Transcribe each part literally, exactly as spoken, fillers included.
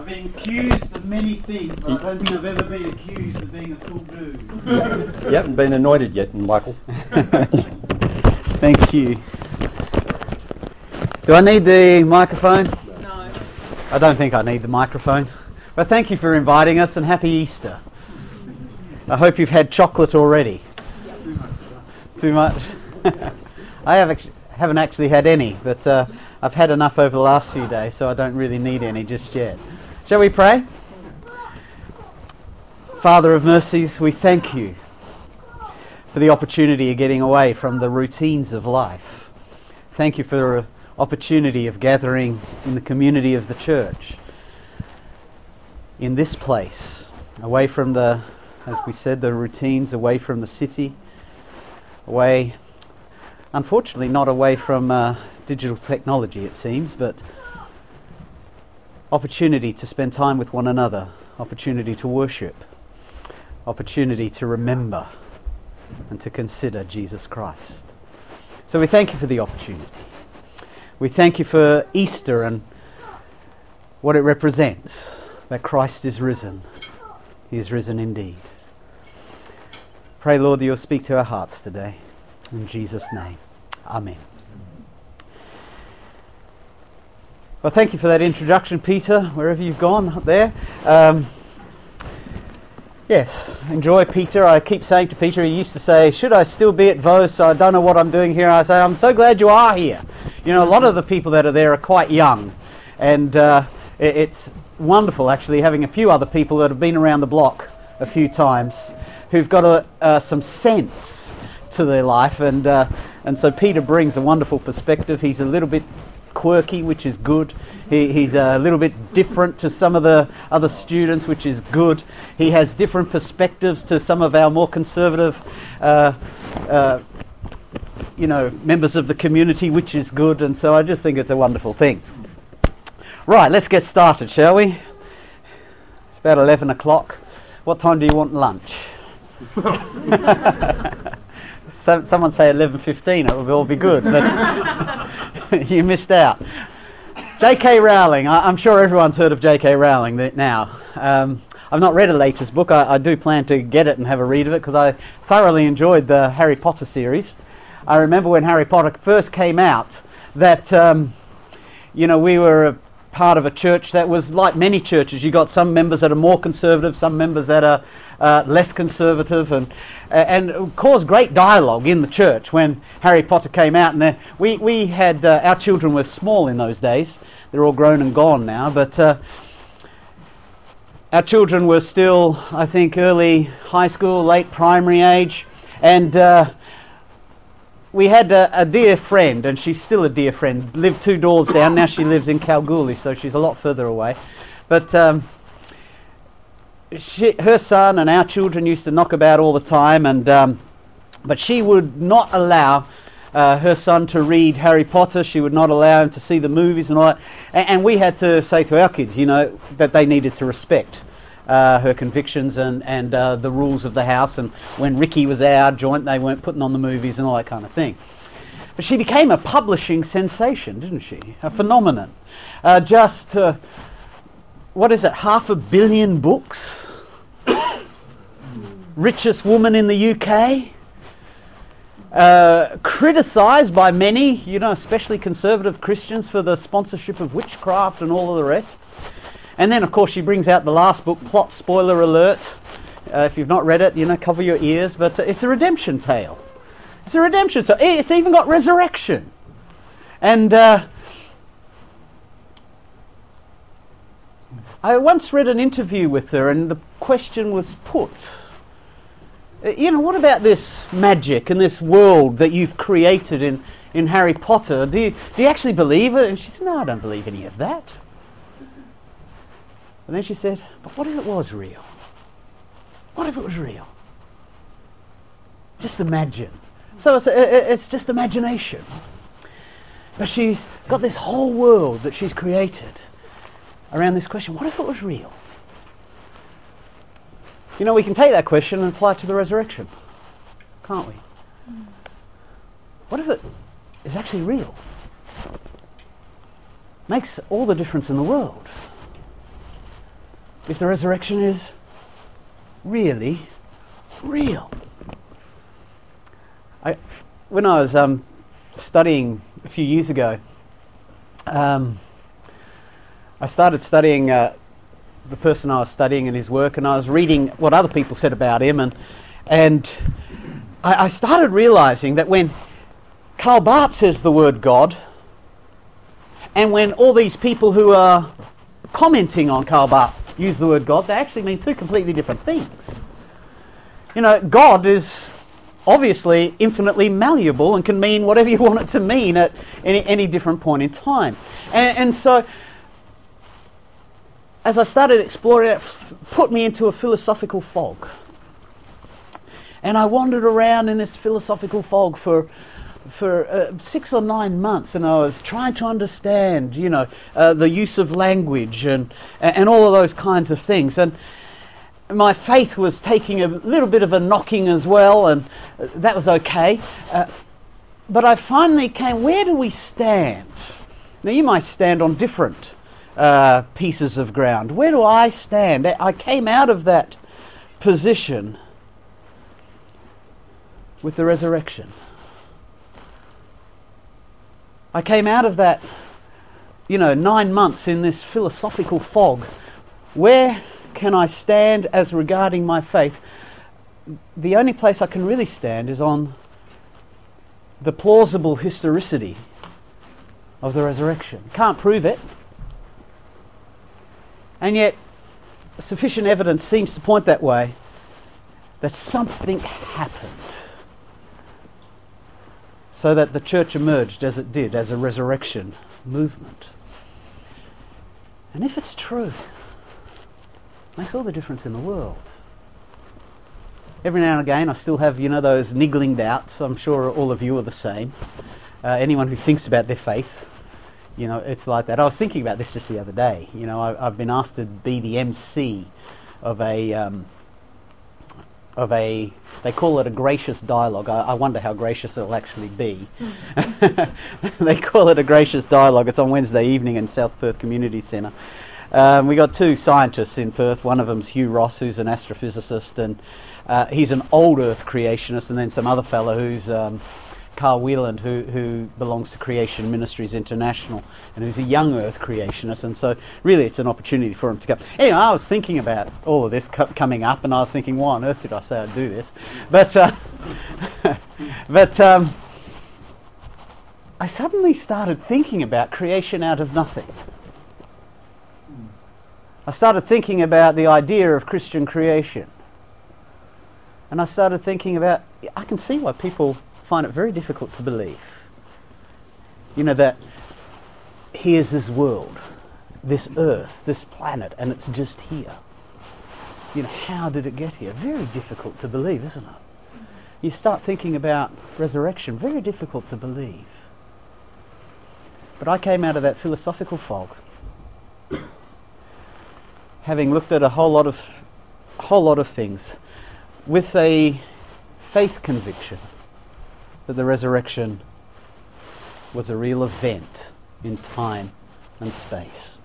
I've been accused of many things, but I don't think I've ever been accused of being a cool dude. You haven't been anointed yet, Michael. Thank you. Do I need the microphone? No. I don't think I need the microphone. But thank you for inviting us, and happy Easter. I hope you've had chocolate already. Too much? I have actu- haven't actually had any, but uh, I've had enough over the last few days, so I don't really need any just yet. Shall we pray? Father of mercies, we thank you for the opportunity of getting away from the routines of life. Thank you for the opportunity of gathering in the community of the church, in this place, away from the, as we said, the routines, away from the city, away, unfortunately not away from uh, digital technology it seems, but opportunity to spend time with one another, opportunity to worship, opportunity to remember and to consider Jesus Christ. So we thank you for the opportunity. We thank you for Easter and what it represents, that Christ is risen. He is risen indeed. Pray, Lord, that you'll speak to our hearts today. In Jesus' name, amen. Well, thank you for that introduction, Peter, wherever you've gone up there. Um, yes, enjoy Peter. I keep saying to Peter, he used to say, should I still be at Vos? I don't know what I'm doing here. I say, I'm so glad you are here. You know, a lot of the people that are there are quite young, and uh, it, it's wonderful actually having a few other people that have been around the block a few times who've got a, uh, some sense to their life, and uh, and so Peter brings a wonderful perspective. He's a little bit quirky, which is good. He, he's a little bit different to some of the other students, which is good. He has different perspectives to some of our more conservative uh, uh, you know, members of the community, which is good, and so I just think it's a wonderful thing. Right, let's get started, shall we? It's about eleven o'clock. What time do you want lunch? So, someone say eleven fifteen, it would all be good, but you missed out. J K Rowling, I, I'm sure everyone's heard of J K Rowling th- now. Um, I've not read her latest book. I, I do plan to get it and have a read of it because I thoroughly enjoyed the Harry Potter series. I remember when Harry Potter first came out that, um, you know, we were a part of a church that was like many churches. You got some members that are more conservative, some members that are uh, less conservative, and uh, and it caused great dialogue in the church when Harry Potter came out. And uh, we we had uh, our children were small in those days. They're all grown and gone now, but uh, our children were still, I think, early high school, late primary age, and uh, we had a, a dear friend, and she's still a dear friend, lived two doors down. Now she lives in Kalgoorlie, so she's a lot further away. But um, she, her son and our children used to knock about all the time, and um, but she would not allow uh, her son to read Harry Potter. She would not allow him to see the movies and all that. And, and we had to say to our kids, you know, that they needed to respect Uh, her convictions and, and uh, the rules of the house, and when Ricky was our joint they weren't putting on the movies and all that kind of thing. But she became a publishing sensation, didn't she? A phenomenon. Uh, just, uh, what is it, half a billion books? Richest woman in the U K? Uh, criticised by many, you know, especially conservative Christians, for the sponsorship of witchcraft and all of the rest. And then, of course, she brings out the last book, plot spoiler alert. Uh, if you've not read it, you know, cover your ears. But uh, it's a redemption tale. It's a redemption tale. It's even got resurrection. And uh, I once read an interview with her, and the question was put, uh, you know, what about this magic and this world that you've created in, in Harry Potter? Do you, do you actually believe it? And she said, no, I don't believe any of that. And then she said, but what if it was real? What if it was real? Just imagine. So it's, a, it's just imagination. But she's got this whole world that she's created around this question, what if it was real? You know, we can take that question and apply it to the resurrection, can't we? What if it is actually real? Makes all the difference in the world. if the resurrection is really real. I, when I was um, studying a few years ago, um, I started studying uh, the person I was studying and his work, and I was reading what other people said about him, and and I, I started realising that when Karl Barth says the word God, and when all these people who are commenting on Karl Barth use the word God, they actually mean two completely different things. You know, God is obviously infinitely malleable and can mean whatever you want it to mean at any, any different point in time. And, and so, as I started exploring it, f- put me into a philosophical fog. And I wandered around in this philosophical fog for for uh, six or nine months, and I was trying to understand, you know, uh, the use of language and and all of those kinds of things. And my faith was taking a little bit of a knocking as well, and uh, that was okay. Uh, but I finally came, where do we stand? Now, you might stand on different uh, pieces of ground. Where do I stand? I came out of that position with the resurrection. I came out of that, you know, nine months in this philosophical fog. Where can I stand as regarding my faith? The only place I can really stand is on the plausible historicity of the resurrection. Can't prove it. And yet, sufficient evidence seems to point that way, that something happened, so that the church emerged as it did, as a resurrection movement. And if it's true, it makes all the difference in the world. Every now and again I still have, you know, those niggling doubts. I'm sure all of you are the same. Uh, anyone who thinks about their faith, you know, it's like that. I was thinking about this just the other day. You know, I, I've been asked to be the M C of a... Um, of a, they call it a gracious dialogue. I, I wonder how gracious it'll actually be. They call it a gracious dialogue. It's on Wednesday evening in South Perth Community Centre. Um, we got two scientists in Perth. One of them's Hugh Ross, who's an astrophysicist, and uh, he's an old Earth creationist, and then some other fellow who's um, Carl Wieland, who, who belongs to Creation Ministries International, and who's a young Earth creationist, and so really it's an opportunity for him to come. Anyway, I was thinking about all of this co- coming up, and I was thinking, why on earth did I say I'd do this? But, uh, but um, I suddenly started thinking about creation out of nothing. I started thinking about the idea of Christian creation. And I started thinking about, I can see why people find it very difficult to believe. You know, that here's this world, this earth, this planet, and it's just here. You know, how did it get here? Very difficult to believe, isn't it? You start thinking about resurrection, very difficult to believe. But I came out of that philosophical fog, having looked at a whole lot of, a whole lot of things, with a faith conviction that the resurrection was a real event in time and space.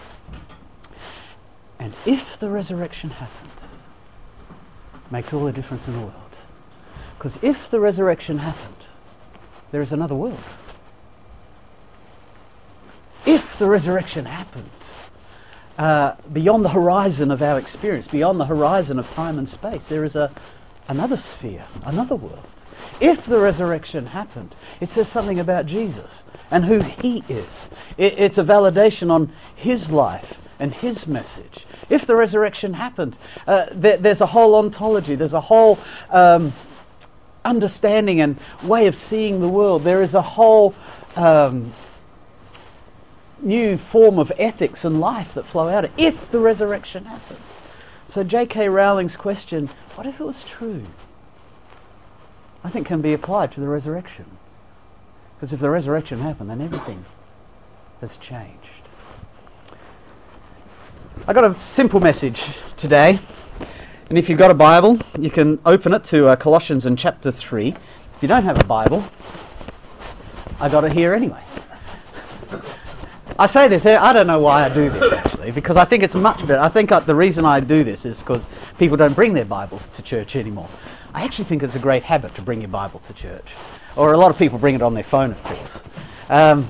And if the resurrection happened, it makes all the difference in the world. Because if the resurrection happened, there is another world. If the resurrection happened, uh, beyond the horizon of our experience, beyond the horizon of time and space, there is a another sphere, another world. If the resurrection happened, it says something about Jesus and who he is. It, it's a validation on his life and his message. If the resurrection happened, uh, there, there's a whole ontology, there's a whole um, understanding and way of seeing the world. There is a whole um, new form of ethics and life that flow out of it, if the resurrection happened. So J K Rowling's question, what if it was true? I think can be applied to the resurrection. Because if the resurrection happened, then everything has changed. I got a simple message today. And if you've got a Bible, you can open it to uh, Colossians in chapter three. If you don't have a Bible, I got it here anyway. I say this, I don't know why I do this actually. actually, because I think it's much better. I think uh, the reason I do this is because people don't bring their Bibles to church anymore. I actually think it's a great habit to bring your Bible to church. Or a lot of people bring it on their phone, of course. Um,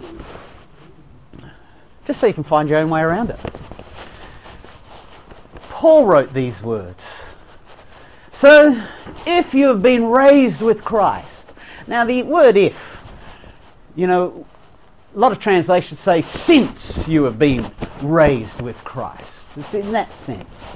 just so you can find your own way around it. Paul wrote these words. So, if you have been raised with Christ. Now the word if, you know, a lot of translations say since you have been raised with Christ. It's in that sense.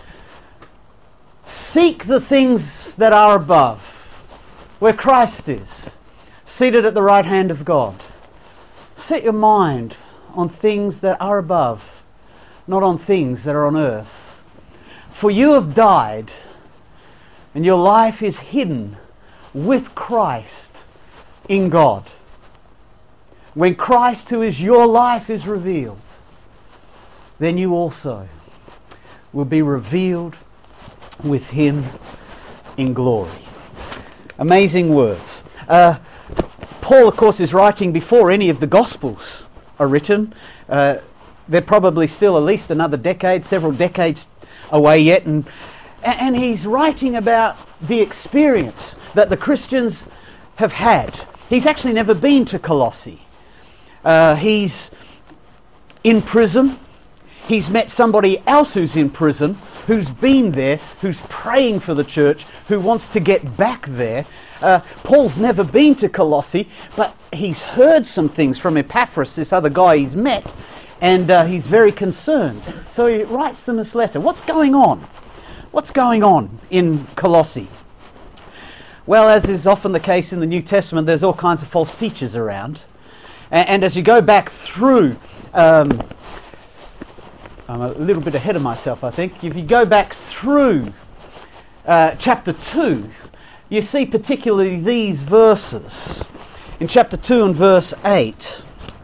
Seek the things that are above, where Christ is, seated at the right hand of God. Set your mind on things that are above, not on things that are on earth. For you have died, and your life is hidden with Christ in God. When Christ, who is your life, is revealed, then you also will be revealed with Him in glory. Amazing words. Uh, Paul, of course, is writing before any of the Gospels are written. Uh, they're probably still at least another decade, several decades away yet, and and he's writing about the experience that the Christians have had. He's actually never been to Colossae. Uh, he's in prison. He's met somebody else who's in prison, who's been there, who's praying for the church, who wants to get back there. Uh, Paul's never been to Colossae, but he's heard some things from Epaphras, this other guy he's met, and uh, he's very concerned. So he writes them this letter. What's going on? What's going on in Colossae? Well, as is often the case in the New Testament, there's all kinds of false teachers around. And, and as you go back through, um, I'm a little bit ahead of myself, I think. If you go back through uh, chapter two, you see particularly these verses. In chapter two and verse eight,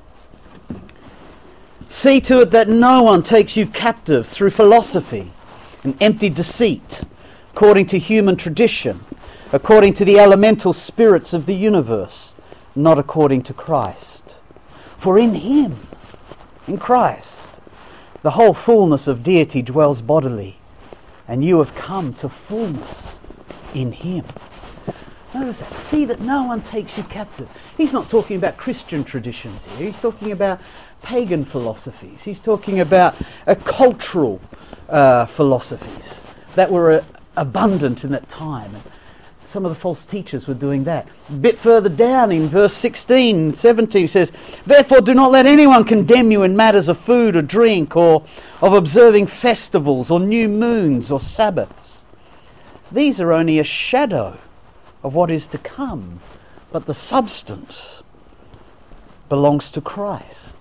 see to it that no one takes you captive through philosophy and empty deceit, according to human tradition, according to the elemental spirits of the universe, not according to Christ. For in Him, in Christ, the whole fullness of deity dwells bodily, and you have come to fullness in Him. Notice that. See that no one takes you captive. He's not talking about Christian traditions here. He's talking about pagan philosophies. He's talking about uh, cultural uh, philosophies that were uh, abundant in that time. And some of the false teachers were doing that. A bit further down in verse sixteen, seventeen, it says, therefore do not let anyone condemn you in matters of food or drink, or of observing festivals or new moons or Sabbaths. These are only a shadow of what is to come, but the substance belongs to Christ.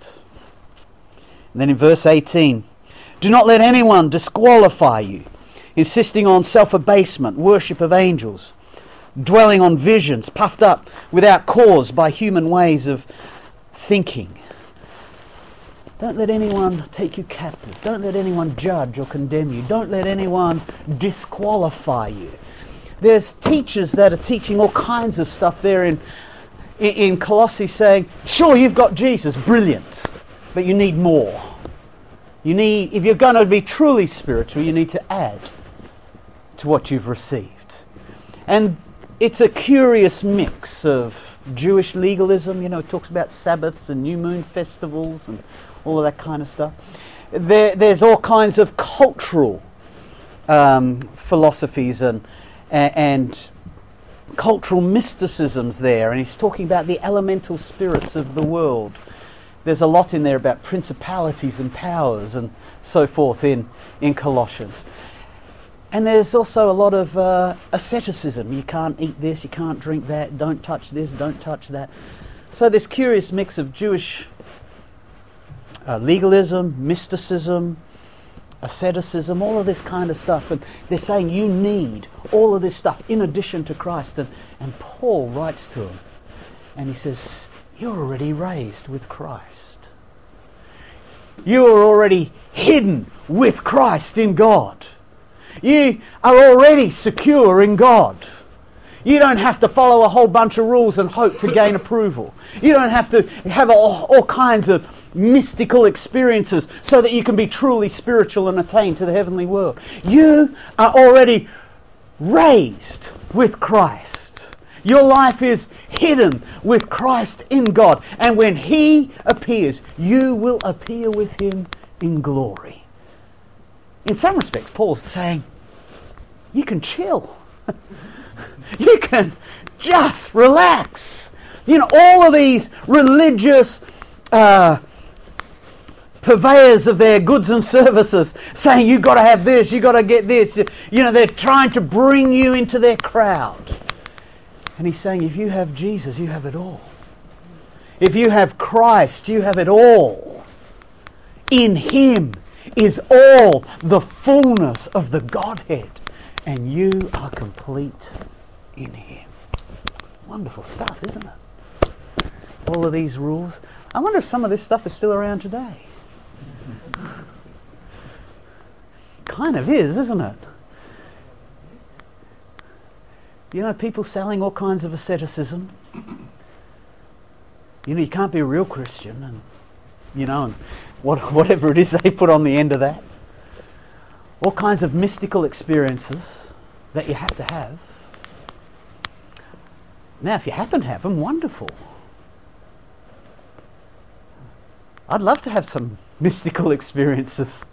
And then in verse eighteen, do not let anyone disqualify you, insisting on self-abasement, worship of angels, dwelling on visions, puffed up without cause by human ways of thinking. Don't let anyone take you captive. Don't let anyone judge or condemn you. Don't let anyone disqualify you. There's teachers that are teaching all kinds of stuff there in, in, in Colossae, saying, sure, you've got Jesus, brilliant, but you need more. You need, if you're going to be truly spiritual, you need to add to what you've received. And it's a curious mix of Jewish legalism. You know, it talks about Sabbaths and new moon festivals and all of that kind of stuff. There, there's all kinds of cultural um, philosophies and, and and cultural mysticisms there. And he's talking about the elemental spirits of the world. There's a lot in there about principalities and powers and so forth in, in Colossians. And there's also a lot of uh, asceticism. You can't eat this, you can't drink that, don't touch this, don't touch that. So this curious mix of Jewish uh, legalism, mysticism, asceticism, all of this kind of stuff. And they're saying you need all of this stuff in addition to Christ. And, and Paul writes to them and he says, you're already raised with Christ. You are already hidden with Christ in God. You are already secure in God. You don't have to follow a whole bunch of rules and hope to gain approval. You don't have to have all, all kinds of mystical experiences so that you can be truly spiritual and attain to the heavenly world. You are already raised with Christ. Your life is hidden with Christ in God. And when He appears, you will appear with Him in glory. In some respects, Paul's saying, you can chill. You can just relax. You know, all of these religious uh, purveyors of their goods and services saying, you've got to have this, you've got to get this. You know, they're trying to bring you into their crowd. And he's saying, if you have Jesus, you have it all. If you have Christ, you have it all. In Him is all the fullness of the Godhead. And you are complete in Him. Wonderful stuff, isn't it? All of these rules. I wonder if some of this stuff is still around today. Kind of is, isn't it? You know, people selling all kinds of asceticism. You know, you can't be a real Christian, and you know, and what, whatever it is they put on the end of that. All kinds of mystical experiences that you have to have. Now, if you happen to have them, wonderful. I'd love to have some mystical experiences.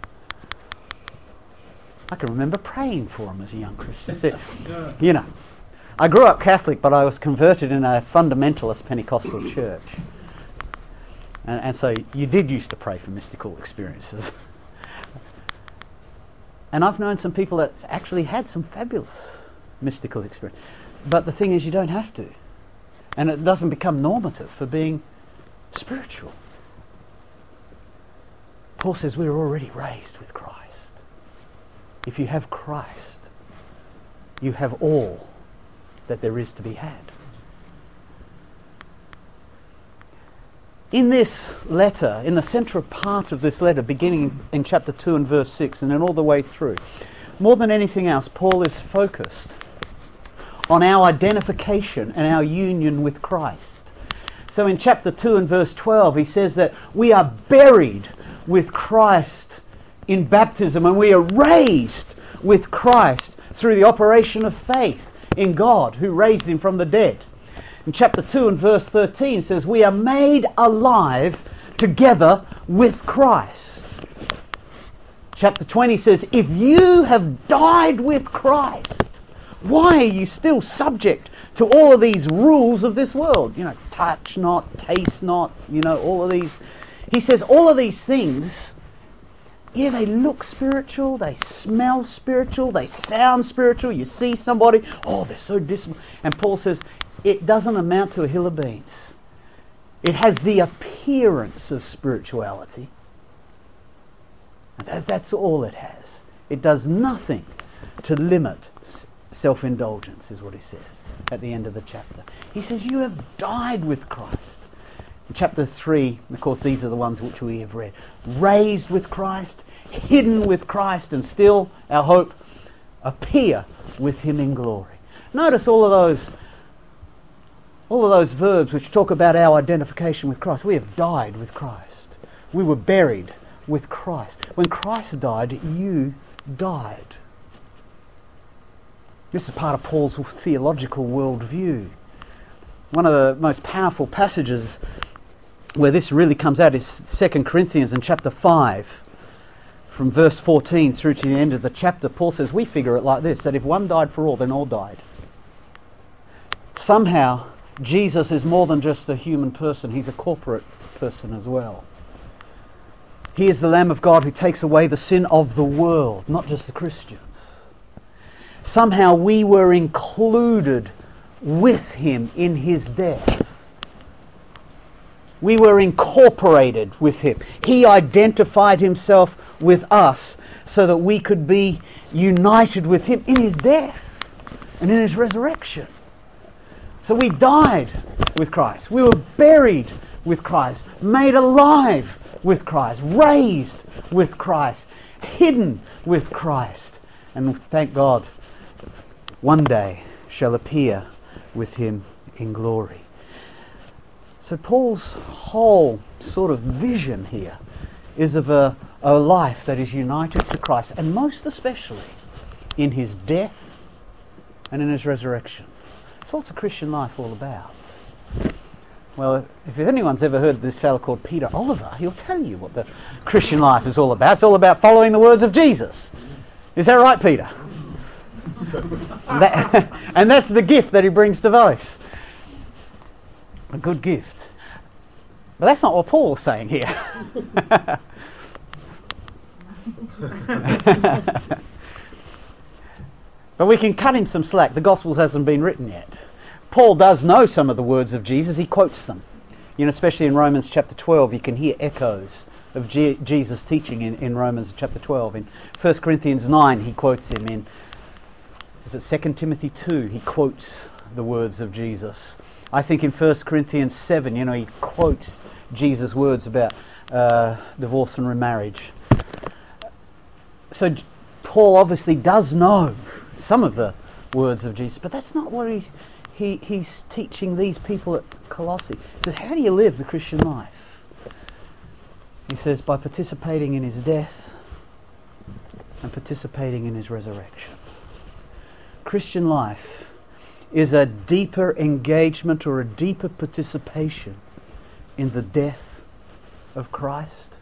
I can remember praying for them as a young Christian. So, you know, I grew up Catholic, but I was converted in a fundamentalist Pentecostal church. And, and so you did used to pray for mystical experiences. And I've known some people that actually had some fabulous mystical experience. But the thing is, you don't have to. And it doesn't become normative for being spiritual. Paul says we're already raised with Christ. If you have Christ, you have all that there is to be had. In this letter, in the central part of this letter, beginning in chapter two and verse six, and then all the way through, more than anything else, Paul is focused on our identification and our union with Christ. So in chapter two and verse twelve, he says that we are buried with Christ in baptism, and we are raised with Christ through the operation of faith in God who raised Him from the dead. In chapter two and verse thirteen says, we are made alive together with Christ. Chapter twenty says, if you have died with Christ, why are you still subject to all of these rules of this world? You know, touch not, taste not, you know, all of these. He says all of these things, yeah, they look spiritual, they smell spiritual, they sound spiritual. You see somebody, oh, they're so dismal. And Paul says, it doesn't amount to a hill of beans. It has the appearance of spirituality. And that, that's all it has. It does nothing to limit s- self-indulgence, is what he says at the end of the chapter. He says, you have died with Christ. In chapter three, of course, these are the ones which we have read. Raised with Christ, hidden with Christ, and still, our hope, appear with Him in glory. Notice all of those All of those verbs which talk about our identification with Christ. We have died with Christ. We were buried with Christ. When Christ died, you died. This is part of Paul's theological worldview. One of the most powerful passages where this really comes out is Second Corinthians in chapter five. From verse fourteen through to the end of the chapter, Paul says, we figure it like this, that if one died for all, then all died. Somehow, Jesus is more than just a human person. He's a corporate person as well. He is the Lamb of God who takes away the sin of the world, not just the Christians. Somehow we were included with Him in His death. We were incorporated with Him. He identified Himself with us so that we could be united with Him in His death and in His resurrection. So we died with Christ. We were buried with Christ, made alive with Christ, raised with Christ, hidden with Christ, and thank God, one day shall appear with Him in glory. So Paul's whole sort of vision here is of a, a life that is united to Christ, and most especially in his death and in his resurrection. So what's the Christian life all about? Well, if anyone's ever heard of this fellow called Peter Oliver, he'll tell you what the Christian life is all about. It's all about following the words of Jesus. Is that right, Peter? that, and that's the gift that he brings to both. A good gift. But that's not what Paul's saying here. But we can cut him some slack. The Gospels hasn't been written yet. Paul does know some of the words of Jesus. He quotes them. You know, especially in Romans chapter twelve, you can hear echoes of G- Jesus' teaching in, in Romans chapter twelve. In First Corinthians nine, he quotes him. In, is it Second Timothy two, he quotes the words of Jesus. I think in First Corinthians seven, you know, he quotes Jesus' words about uh, divorce and remarriage. So J- Paul obviously does know some of the words of Jesus, but that's not what he's, he, he's teaching these people at Colossae. He says, how do you live the Christian life? He says, by participating in his death and participating in his resurrection. Christian life is a deeper engagement or a deeper participation in the death of Christ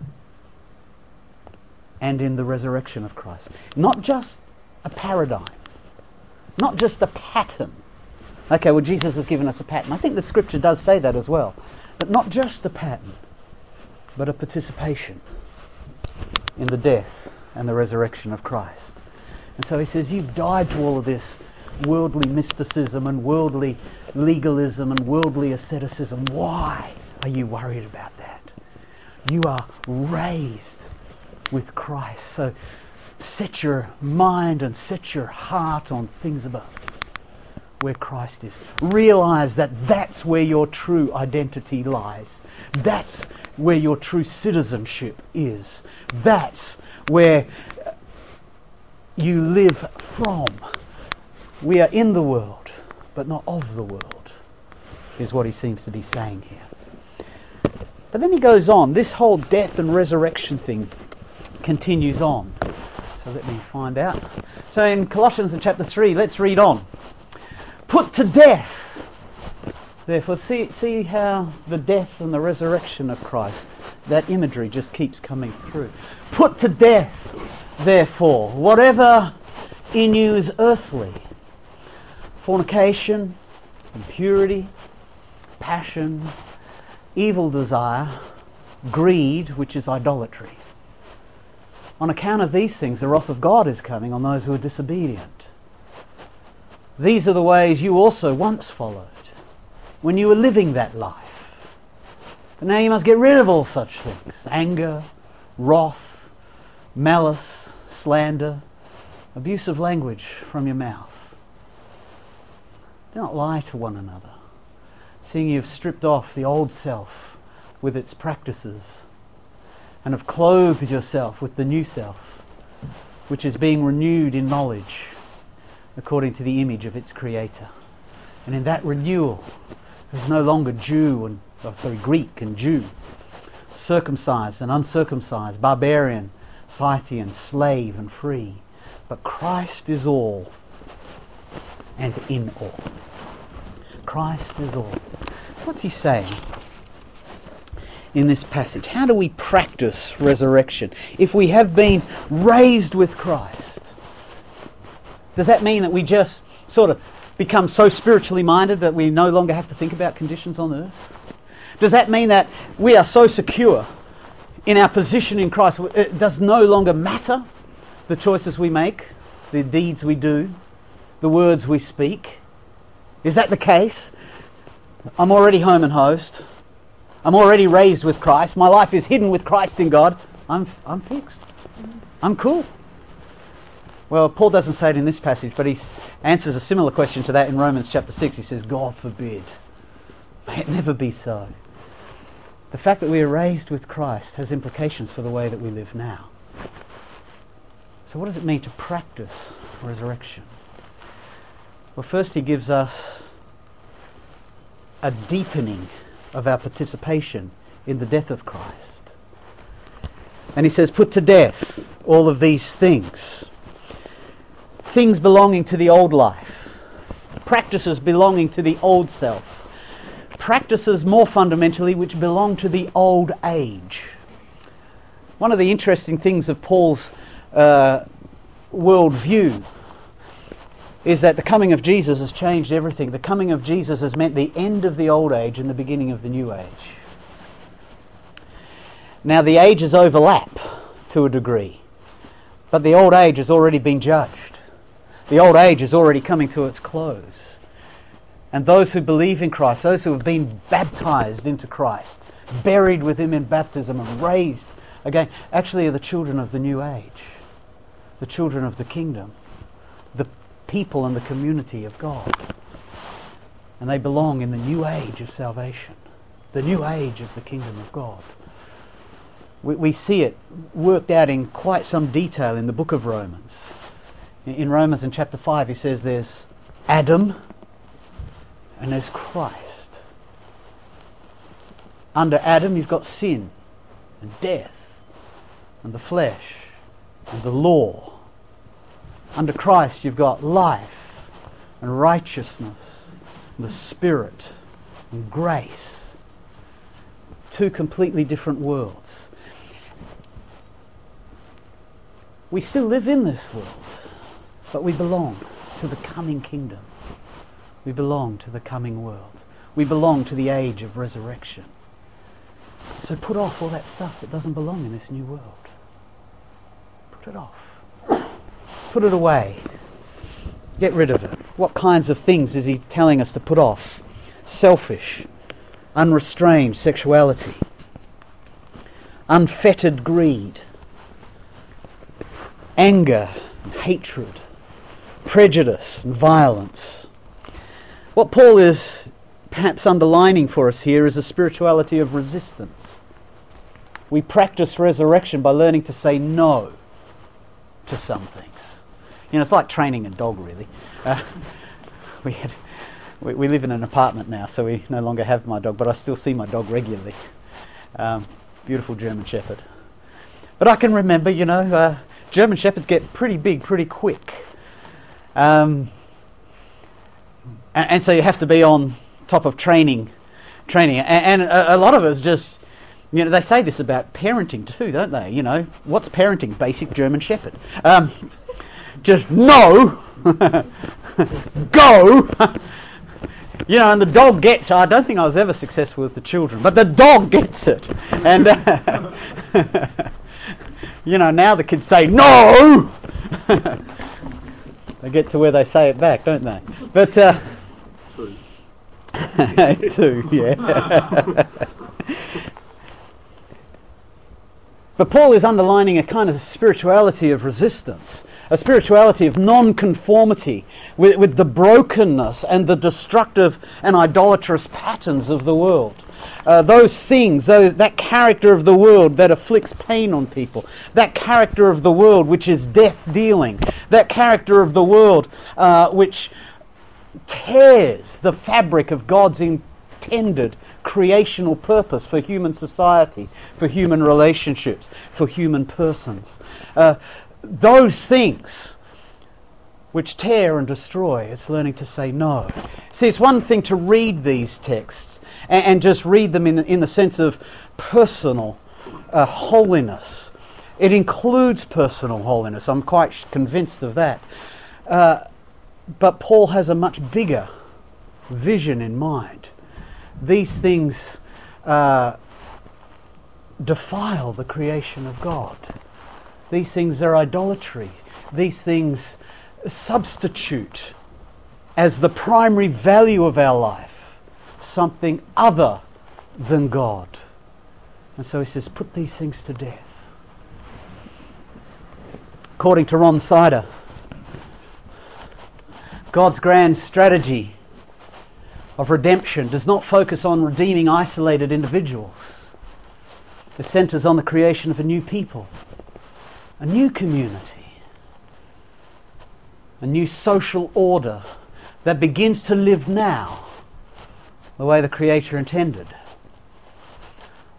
and in the resurrection of Christ. Not just a paradigm, not just a pattern. Okay, well, Jesus has given us a pattern. I think the scripture does say that as well. But not just a pattern, but a participation in the death and the resurrection of Christ. And so he says, you've died to all of this worldly mysticism and worldly legalism and worldly asceticism. Why are you worried about that? You are raised with Christ. So set your mind and set your heart on things above, where Christ is. Realize that that's where your true identity lies. That's where your true citizenship is. That's where you live from. We are in the world, but not of the world, is what he seems to be saying here. But then he goes on. This whole death and resurrection thing continues on. So let me find out. So in Colossians in chapter three, let's read on. Put to death. Therefore, see, see how the death and the resurrection of Christ, that imagery just keeps coming through. Put to death, therefore, whatever in you is earthly. Fornication, impurity, passion, evil desire, greed, which is idolatry. On account of these things, the wrath of God is coming on those who are disobedient. These are the ways you also once followed when you were living that life. But now you must get rid of all such things. Anger, wrath, malice, slander, abusive language from your mouth. Do not lie to one another, seeing you have stripped off the old self with its practices and have clothed yourself with the new self, which is being renewed in knowledge according to the image of its creator. And in that renewal, there's no longer Jew and oh, sorry, Greek and Jew, circumcised and uncircumcised, barbarian, Scythian, slave and free, but Christ is all and in all. Christ is all. What's he saying in this passage? How do we practice resurrection if we have been raised with Christ? Does that mean that we just sort of become so spiritually minded that we no longer have to think about conditions on earth? Does that mean that we are so secure in our position in Christ, it does no longer matter the choices we make, the deeds we do, the words we speak? Is that the case? I'm already home and host. I'm already raised with Christ. My life is hidden with Christ in God. I'm I'm fixed. I'm cool. Well, Paul doesn't say it in this passage, but he s- answers a similar question to that in Romans chapter six. He says, God forbid. May it never be so. The fact that we are raised with Christ has implications for the way that we live now. So what does it mean to practice resurrection? Well, first he gives us a deepening of our participation in the death of Christ. And he says, put to death all of these things. Things belonging to the old life. Practices belonging to the old self. Practices more fundamentally which belong to the old age. One of the interesting things of Paul's uh, worldview is that the coming of Jesus has changed everything. The coming of Jesus has meant the end of the old age and the beginning of the new age. Now the ages overlap to a degree, but the old age has already been judged. The old age is already coming to its close. And those who believe in Christ, those who have been baptized into Christ, buried with him in baptism and raised again, actually are the children of the new age, the children of the kingdom, the people and the community of God. And they belong in the new age of salvation, the new age of the kingdom of God. We, we see it worked out in quite some detail in the book of Romans. In, in Romans in chapter five he says there's Adam and there's Christ. Under Adam you've got sin and death and the flesh and the law. Under Christ you've got life and righteousness and the Spirit and grace. Two completely different worlds. We still live in this world, but we belong to the coming kingdom. We belong to the coming world. We belong to the age of resurrection. So put off all that stuff that doesn't belong in this new world. Put it off. Put it away. Get rid of it. What kinds of things is he telling us to put off? Selfish, unrestrained sexuality, unfettered greed, anger and hatred, prejudice and violence. What Paul is perhaps underlining for us here is a spirituality of resistance. We practice resurrection by learning to say no to some things. You know, it's like training a dog, really. Uh, we, had, we we live in an apartment now, so we no longer have my dog, but I still see my dog regularly. Um, beautiful German Shepherd. But I can remember, you know, uh, German Shepherds get pretty big pretty quick. Um, and, and so you have to be on top of training. training. And, and a, a lot of us just, you know, they say this about parenting too, don't they? You know, what's parenting? Basic German Shepherd. Um, just no, go. You know, and the dog gets, I don't think I was ever successful with the children, but the dog gets it. And, uh, you know, now the kids say no. They get to where they say it back, don't they? But, uh, two. two, yeah. But Paul is underlining a kind of spirituality of resistance, a spirituality of non-conformity with, with the brokenness and the destructive and idolatrous patterns of the world. Uh, those things, those, that character of the world that afflicts pain on people, that character of the world which is death-dealing, that character of the world uh, which tears the fabric of God's intended creational purpose for human society, for human relationships, for human persons. Uh, those things which tear and destroy, it's learning to say no. See, it's one thing to read these texts and, and just read them in the, in the sense of personal uh, holiness. It includes personal holiness. I'm quite convinced of that. Uh, but Paul has a much bigger vision in mind. These things uh, defile the creation of God. These things are idolatry. These things substitute as the primary value of our life something other than God. And so he says, put these things to death. According to Ron Sider, God's grand strategy of redemption does not focus on redeeming isolated individuals. It centers on the creation of a new people, a new community, a new social order that begins to live now the way the Creator intended.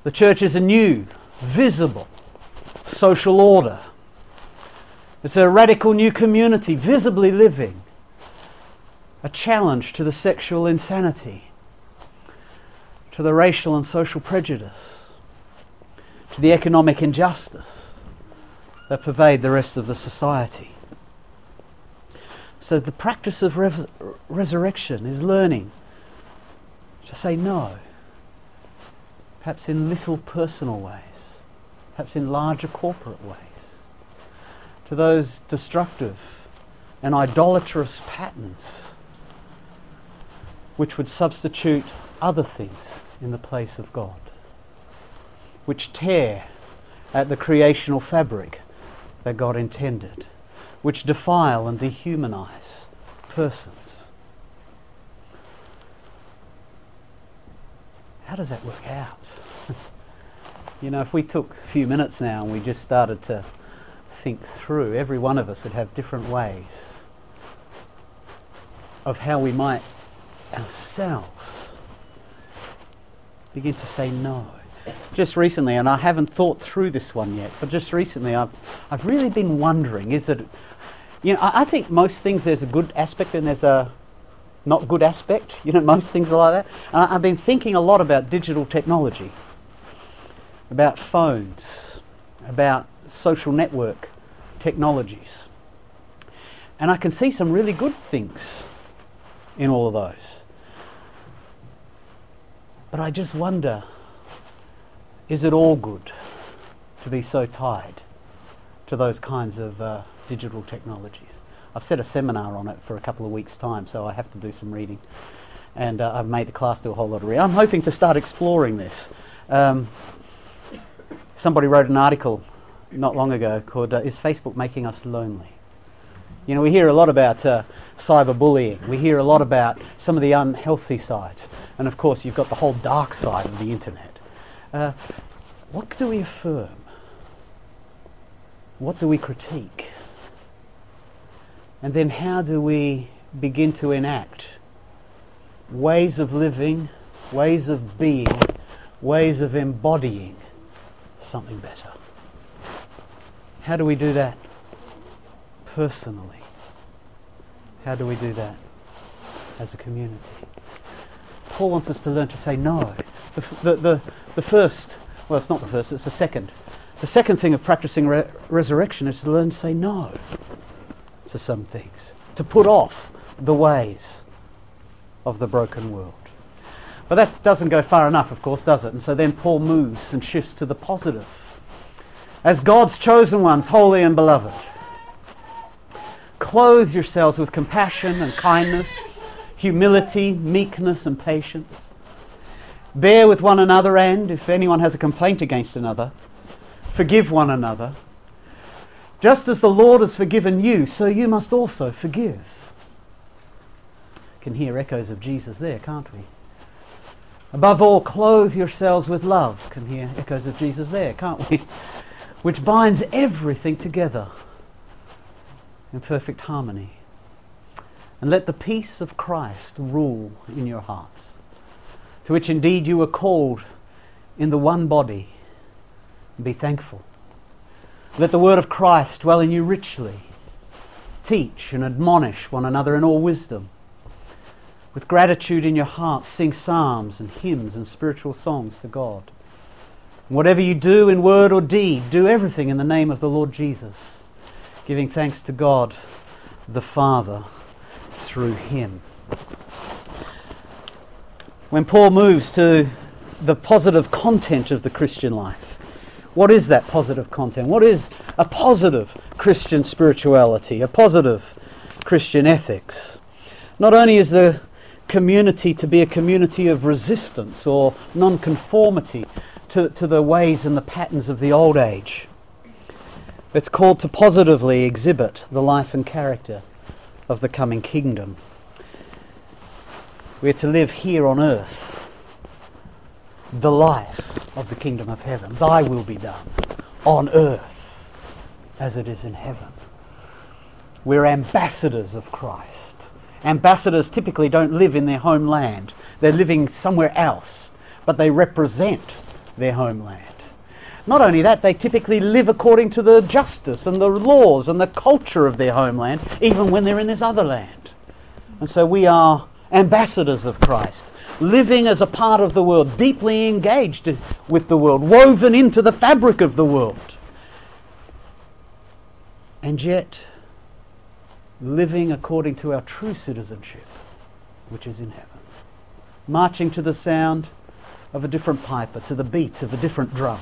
The church is a new, visible social order. It's a radical new community, visibly living. A challenge to the sexual insanity, to the racial and social prejudice, to the economic injustice that pervade the rest of the society. So the practice of res- resurrection is learning to say no, perhaps in little personal ways, perhaps in larger corporate ways, to those destructive and idolatrous patterns which would substitute other things in the place of God, which tear at the creational fabric that God intended, which defile and dehumanize persons. How does that work out? You know, if we took a few minutes now and we just started to think through, every one of us would have different ways of how we might ourselves begin to say no. Just recently, and I haven't thought through this one yet, but just recently I've, I've really been wondering, is it, you know, I, I think most things there's a good aspect and there's a not good aspect, you know, most things are like that. And I, I've been thinking a lot about digital technology, about phones, about social network technologies. And I can see some really good things in all of those. But I just wonder, is it all good to be so tied to those kinds of uh, digital technologies? I've set a seminar on it for a couple of weeks' time, so I have to do some reading. And uh, I've made the class do a whole lot of reading. I'm hoping to start exploring this. Um, somebody wrote an article not long ago called, uh, Is Facebook Making Us Lonely? You know, we hear a lot about uh, cyberbullying. We hear a lot about some of the unhealthy sides. And of course, you've got the whole dark side of the internet. Uh, what do we affirm? What do we critique? And then how do we begin to enact ways of living, ways of being, ways of embodying something better? How do we do that personally? How do we do that as a community? Paul wants us to learn to say no. The, f- the, the, the first, well, it's not the first, it's the second. The second thing of practicing re- resurrection is to learn to say no to some things, to put off the ways of the broken world. But that doesn't go far enough, of course, does it? And so then Paul moves and shifts to the positive. As God's chosen ones, holy and beloved, clothe yourselves with compassion and kindness, humility, meekness and patience. Bear with one another, and if anyone has a complaint against another, forgive one another. Just as the Lord has forgiven you, so you must also forgive. Can hear echoes of Jesus there, can't we? Above all, clothe yourselves with love. Can hear echoes of Jesus there, can't we? Which binds everything together in perfect harmony. And let the peace of Christ rule in your hearts, to which indeed you were called in the one body. And be thankful. Let the word of Christ dwell in you richly. Teach and admonish one another in all wisdom. With gratitude in your hearts, sing psalms and hymns and spiritual songs to God. And whatever you do in word or deed, do everything in the name of the Lord Jesus, giving thanks to God the Father through him. When Paul moves to the positive content of the Christian life, what is that positive content? What is a positive Christian spirituality, a positive Christian ethics? Not only is the community to be a community of resistance or non-conformity to, to the ways and the patterns of the old age, it's called to positively exhibit the life and character of the coming kingdom. We're to live here on earth the life of the kingdom of heaven. Thy will be done on earth as it is in heaven. We're ambassadors of Christ. Ambassadors typically don't live in their homeland. They're living somewhere else, but they represent their homeland. Not only that, they typically live according to the justice and the laws and the culture of their homeland, even when they're in this other land. And so we are ambassadors of Christ, living as a part of the world, deeply engaged with the world, woven into the fabric of the world. And yet, living according to our true citizenship, which is in heaven. Marching to the sound of a different piper, to the beat of a different drum.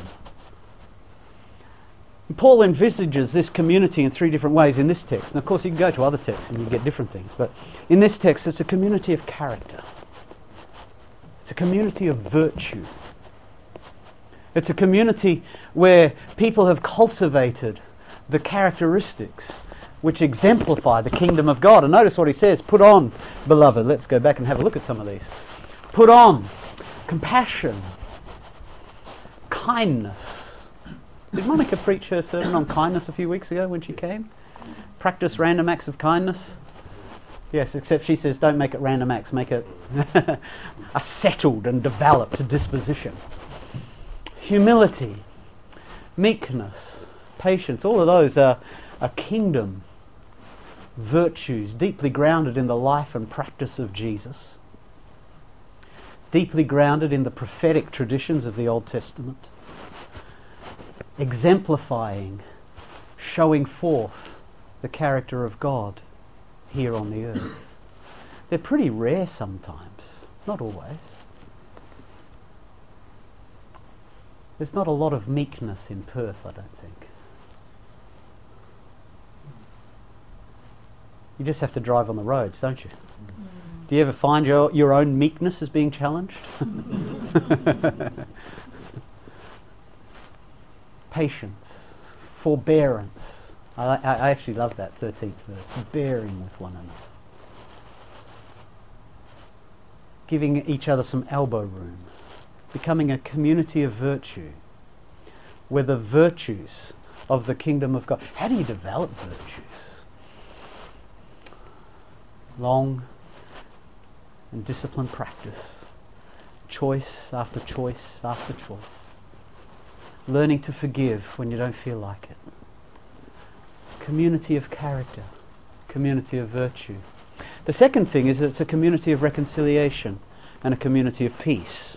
Paul envisages this community in three different ways in this text. And of course you can go to other texts and you get different things. But in this text it's a community of character. It's a community of virtue. It's a community where people have cultivated the characteristics which exemplify the kingdom of God. And notice what he says, put on, beloved. Let's go back and have a look at some of these. Put on compassion, kindness. Did Monica preach her sermon on kindness a few weeks ago when she came? Practice random acts of kindness. Yes, except she says don't make it random acts, make it a settled and developed disposition. Humility, meekness, patience, all of those are, are kingdom virtues deeply grounded in the life and practice of Jesus, deeply grounded in the prophetic traditions of the Old Testament, exemplifying, showing forth the character of God here on the earth. They're pretty rare sometimes, not always. There's not a lot of meekness in Perth, I don't think. You just have to drive on the roads, don't you? Mm. Do you ever find your, your own meekness as being challenged? Patience, forbearance. I, I actually love that thirteenth verse. Bearing with one another. Giving each other some elbow room. Becoming a community of virtue. Where the virtues of the kingdom of God. How do you develop virtues? Long and disciplined practice. Choice after choice after choice. Learning to forgive when you don't feel like it. Community of character. Community of virtue. The second thing is that it's a community of reconciliation and a community of peace.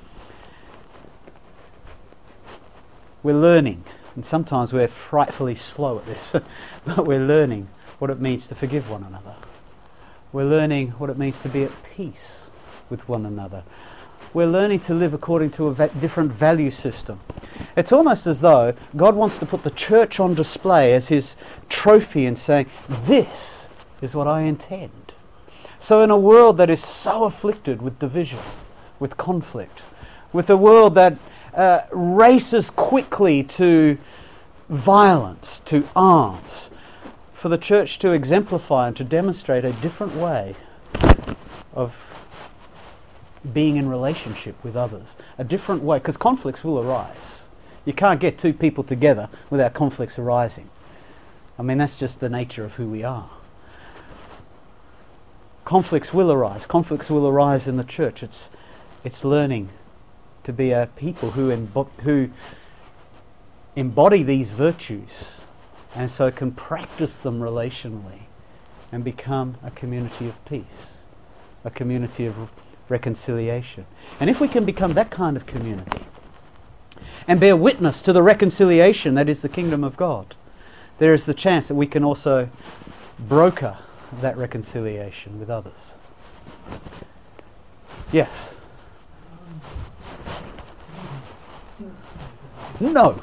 We're learning, and sometimes we're frightfully slow at this, but we're learning what it means to forgive one another. We're learning what it means to be at peace with one another. We're learning to live according to a va- different value system. It's almost as though God wants to put the church on display as his trophy and saying, this is what I intend. So in a world that is so afflicted with division, with conflict, with a world that uh, races quickly to violence, to arms, for the church to exemplify and to demonstrate a different way of being in relationship with others. A different way, because conflicts will arise. You can't get two people together without conflicts arising. I mean, that's just the nature of who we are. Conflicts will arise. Conflicts will arise in the church. It's it's learning to be a people who embo- who embody these virtues and so can practice them relationally and become a community of peace, a community of reconciliation. And if we can become that kind of community and bear witness to the reconciliation that is the kingdom of God, there is the chance that we can also broker that reconciliation with others. Yes? No.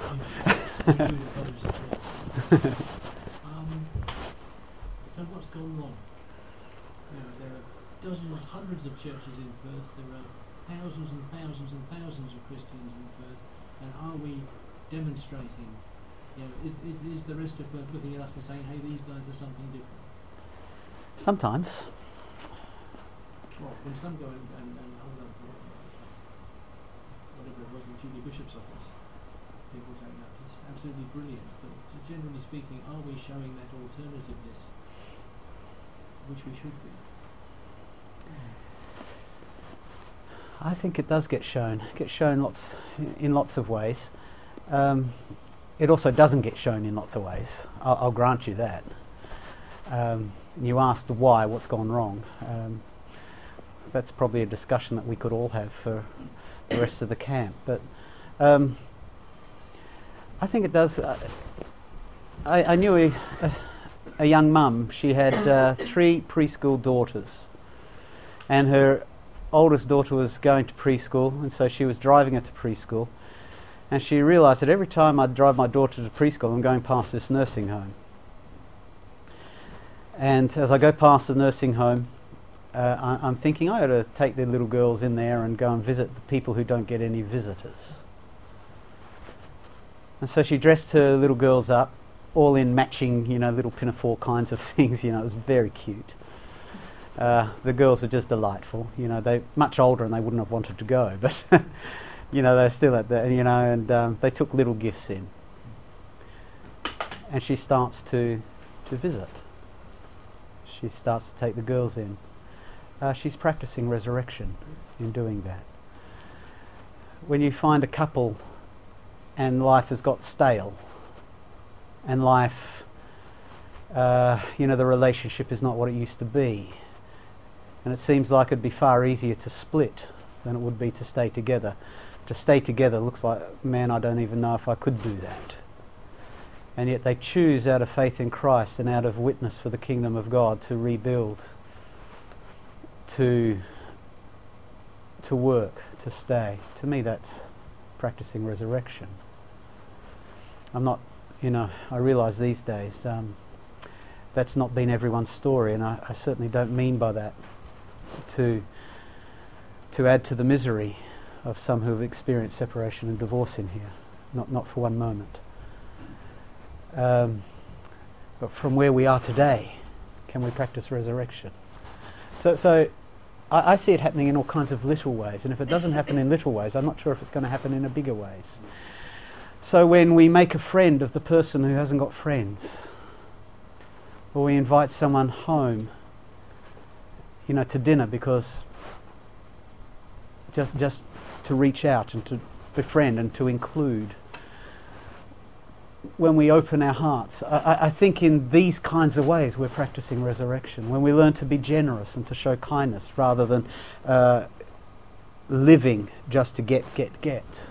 um, so what's gone wrong? You know, there are dozens, hundreds of churches in Perth. There are thousands and thousands and thousands of Christians in Perth. And are we demonstrating? You know, is, is, is the rest of Perth looking at us and saying, "Hey, these guys are something different"? Sometimes. Well, when some go and, and, and hold up whatever it was in Julie Bishop's office, people take that. It's absolutely brilliant. But generally speaking, are we showing that alternativeness which we should be? I think it does get shown. It gets shown lots in lots of ways. Um, it also doesn't get shown in lots of ways. I'll, I'll grant you that. Um, you asked why, what's gone wrong. Um, that's probably a discussion that we could all have for the rest of the camp. But um, I think it does. Uh, I, I knew a, a, a young mum. She had uh, three preschool daughters, and her oldest daughter was going to preschool, and so she was driving her to preschool, and she realised that every time I'd drive my daughter to preschool, I'm going past this nursing home. And as I go past the nursing home, uh, I, I'm thinking I ought to take the little girls in there and go and visit the people who don't get any visitors. And so she dressed her little girls up, all in matching, you know, little pinafore kinds of things. You know, it was very cute. Uh, the girls were just delightful. You know, they're much older and they wouldn't have wanted to go, but you know, they're still at the, you know, and um, they took little gifts in. And she starts to to visit. She starts to take the girls in. Uh, she's practicing resurrection in doing that. When you find a couple and life has got stale, and life, uh, you know, the relationship is not what it used to be, and it seems like it'd be far easier to split than it would be to stay together. To stay together looks like, man, I don't even know if I could do that. And yet they choose out of faith in Christ and out of witness for the kingdom of God to rebuild, to, to work, to stay. To me, that's practicing resurrection. I'm not, you know, I realise these days um, that's not been everyone's story, and I, I certainly don't mean by that to to add to the misery of some who have experienced separation and divorce in here. Not not for one moment. Um, but from where we are today, can we practice resurrection? So, so I, I see it happening in all kinds of little ways, and if it doesn't happen in little ways, I'm not sure if it's going to happen in a bigger ways. So when we make a friend of the person who hasn't got friends, or we invite someone home, you know, to dinner because just just to reach out and to befriend and to include. When we open our hearts, I, I think in these kinds of ways we're practicing resurrection. When we learn to be generous and to show kindness rather than uh, living just to get, get, get.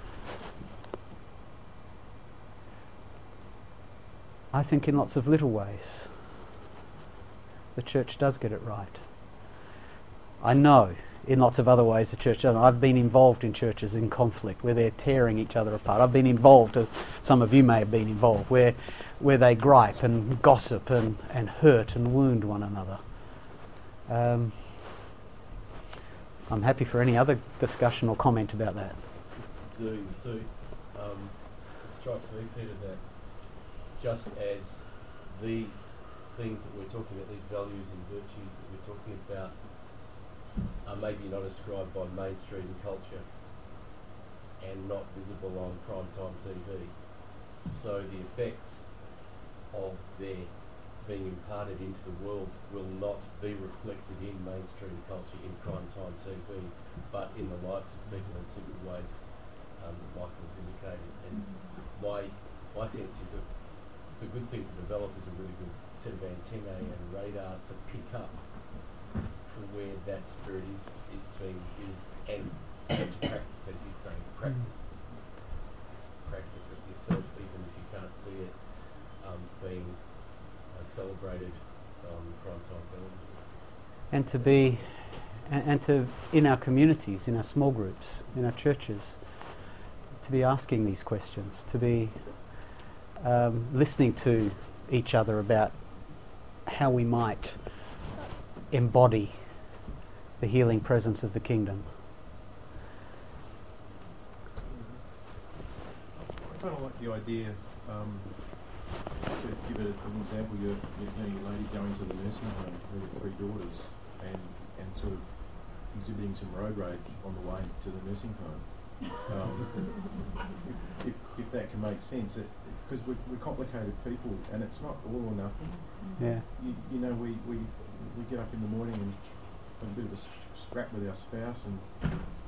I think in lots of little ways the church does get it right. I know in lots of other ways the church doesn't. I've been involved in churches in conflict where they're tearing each other apart. I've been involved, as some of you may have been involved, where where they gripe and gossip and, and hurt and wound one another. Um, I'm happy for any other discussion or comment about that. Just doing the two, um, it strikes me, Peter, that just as these things that we're talking about, these values and virtues that we're talking about, are maybe not ascribed by mainstream culture and not visible on primetime T V. So the effects of their being imparted into the world will not be reflected in mainstream culture, in primetime T V, but in the lives of people in simple ways um, that Michael has indicated. And my my sense is that the good thing to develop is a really good set of antennae and radar to pick up for where that spirit is, is being used, and, and to practice, as you say, practice practice it yourself, even if you can't see it um, being uh, celebrated on primetime television. And to be, and, and to, in our communities, in our small groups, in our churches, to be asking these questions, to be um, listening to each other about how we might embody the healing presence of the kingdom. I kind of like the idea, um, to give it an example, you're, you're, you know, your lady going to the nursing home with her three daughters and, and sort of exhibiting some road rage on the way to the nursing home. Um, if, if, if that can make sense, because we're, we're complicated people and it's not all or nothing. Yeah. You, you know, we, we, we get up in the morning and have a bit of a scrap with our spouse, and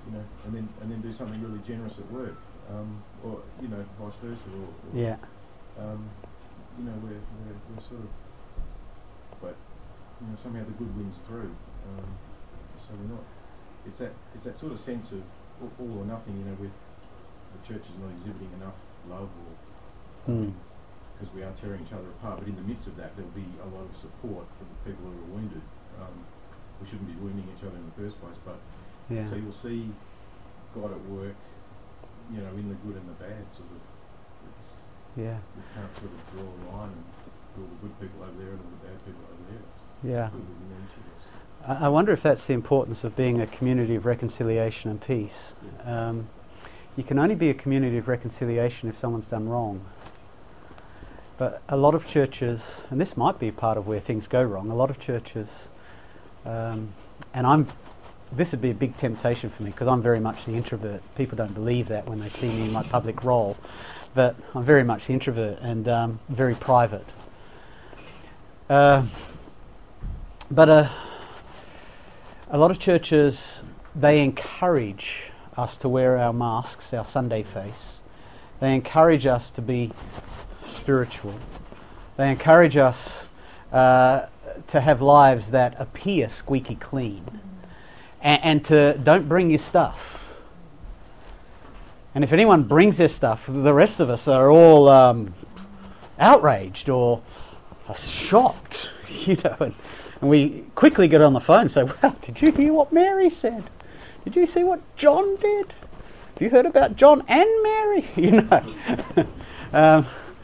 you know, and then and then do something really generous at work, um, or you know, vice versa, or, or Yeah. um, you know, we're, we're we're sort of, but you know, somehow the good wins through. Um, so we're not. It's that it's that sort of sense of all, all or nothing. You know, with the church is not exhibiting enough love, or Mm. because we are tearing each other apart. But in the midst of that, there'll be a lot of support for the people who are wounded. Um, we shouldn't be wounding each other in the first place, but Yeah. so you'll see God at work, you know, in the good and the bad. Sort of, it's, Yeah. you can't sort of draw a line and do all the good people over there and all the bad people over there. It's Yeah. good within each of us. I I wonder if that's the importance of being a community of reconciliation and peace. Um, you can only be a community of reconciliation if someone's done wrong. But a lot of churches, and this might be part of where things go wrong, a lot of churches, um, and I'm, this would be a big temptation for me because I'm very much the introvert. People don't believe that when they see me in my public role, but I'm very much the introvert and um, very private. Uh, but uh, a lot of churches, they encourage us to wear our masks, our Sunday face. They encourage us to be spiritual. They encourage us uh, to have lives that appear squeaky clean, and, and to don't bring your stuff. And if anyone brings their stuff, the rest of us are all um, outraged or are shocked, you know. And, and we quickly get on the phone and say, "Well, did you hear what Mary said? Did you see what John did? Have you heard about John and Mary?" You know. um,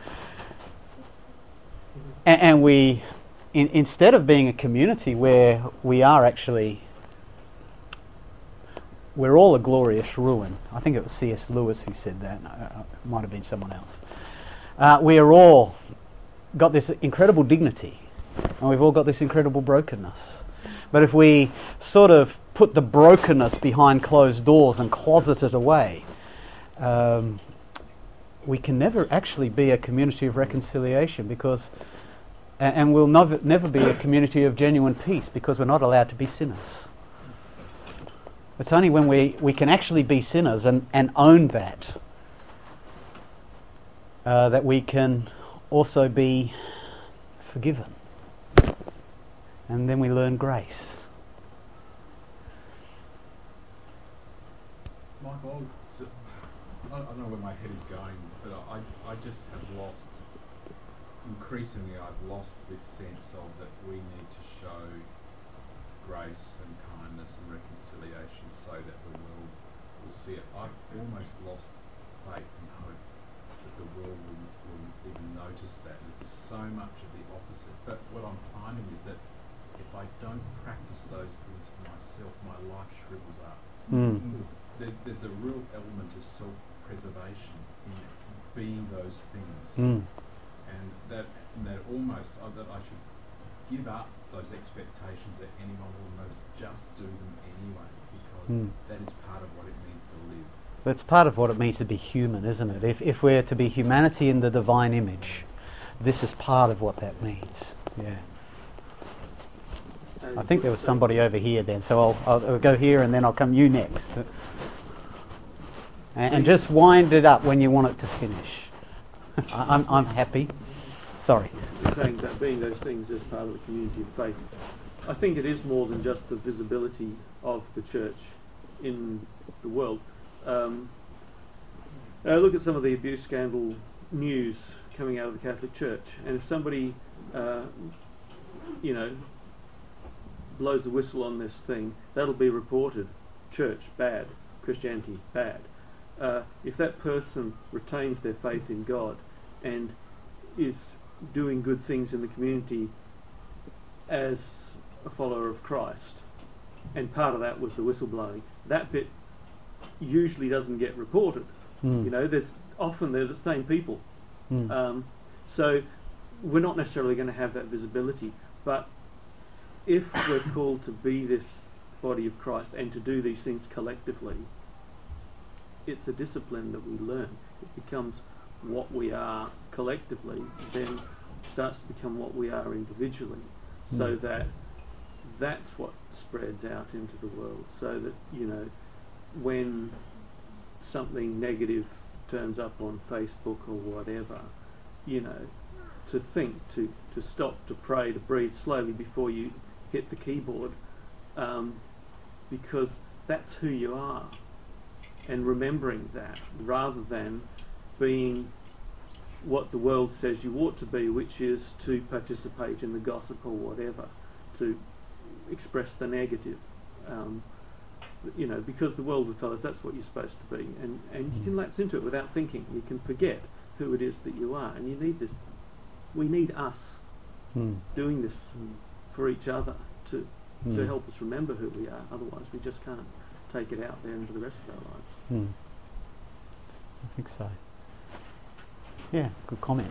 And, and we, in, instead of being a community where we are actually, we're all a glorious ruin. I think it was C S Lewis who said that. Uh, it might have been someone else. Uh, we are all got this incredible dignity, and we've all got this incredible brokenness. But if we sort of put the brokenness behind closed doors and closet it away, um, we can never actually be a community of reconciliation because. And we'll never, never be a community of genuine peace because we're not allowed to be sinners. It's only when we, we can actually be sinners and, and own that uh, that we can also be forgiven. And then we learn grace. Michael, I, was just, I don't know where my head is going, but I, I just have lost, increasingly I've lost this sense of that we need to show grace and kindness and reconciliation so that the world will see it. I've almost lost faith and hope that the world will, will even notice that. And it is so much of the opposite. But what I'm finding is that if I don't practice those things for myself, my life shrivels up. Mm. There, there's a real element of self-preservation in being those things. Mm. And that, and that almost, uh, that I should give up those expectations that anyone will notice, just do them anyway, because Mm. that is part of what it means to live. That's part of what it means to be human, isn't it? If, if we're to be humanity in the divine image, this is part of what that means. Yeah. I think there was somebody over here then, so I'll, I'll, I'll go here and then I'll come you next. And, and just wind it up when you want it to finish. I, I'm, I'm happy. Sorry. Saying that being those things as part of the community of faith, I think it is more than just the visibility of the church in the world. Um, uh, look at some of the abuse scandal news coming out of the Catholic Church, and if somebody, uh, you know, blows the whistle on this thing, that'll be reported. Church, bad. Christianity, bad. Uh, if that person retains their faith in God and is doing good things in the community as a follower of Christ, and part of that was the whistleblowing, that bit usually doesn't get reported. Mm. You know, there's often they're the same people. Mm. Um, so we're not necessarily going to have that visibility, but if we're called to be this body of Christ and to do these things collectively, it's a discipline that we learn. It becomes what we are collectively, then starts to become what we are individually, mm. so that that's what spreads out into the world, so that, you know, when something negative turns up on Facebook or whatever, you know, to think, to, to stop, to pray, to breathe slowly before you hit the keyboard, um, because that's who you are. And remembering that, rather than being what the world says you ought to be, which is to participate in the gossip or whatever, to express the negative. Um, you know, because the world will tell us that's what you're supposed to be, and, and you can lapse into it without thinking. You can forget who it is that you are, and you need this. We need us Mm. doing this for each other to to Mm. help us remember who we are. Otherwise, we just can't take it out there into the rest of our lives. Mm. I think so. Yeah, good comment.